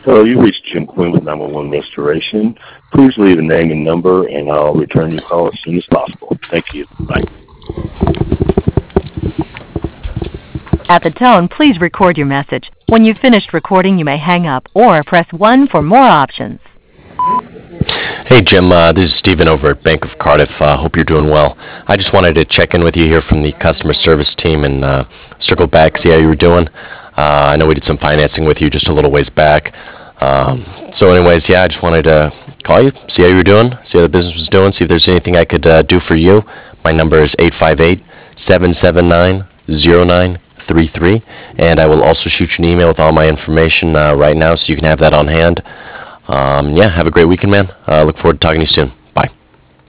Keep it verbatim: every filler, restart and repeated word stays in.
Hello, you reached Jim Quinn with nine one one Restoration. Please leave a name and number, and I'll return your call as soon as possible. Thank you. Bye. At the tone, please record your message. When you've finished recording, you may hang up or press one for more options. Hey Jim, uh, this is Stephen over at Bank of Cardiff. Uh, hope you're doing well. I just wanted to check in with you here from the customer service team and uh, circle back, see how you were doing. Uh, I know we did some financing with you just a little ways back. Um, so anyways, yeah, I just wanted to call you, see how you were doing, see how the business was doing, see if there's anything I could uh, do for you. My number is eight five eight, seven seven nine, zero nine three three, and I will also shoot you an email with all my information uh, right now so you can have that on hand. Um, yeah, have a great weekend, man. Uh, look forward to talking to you soon.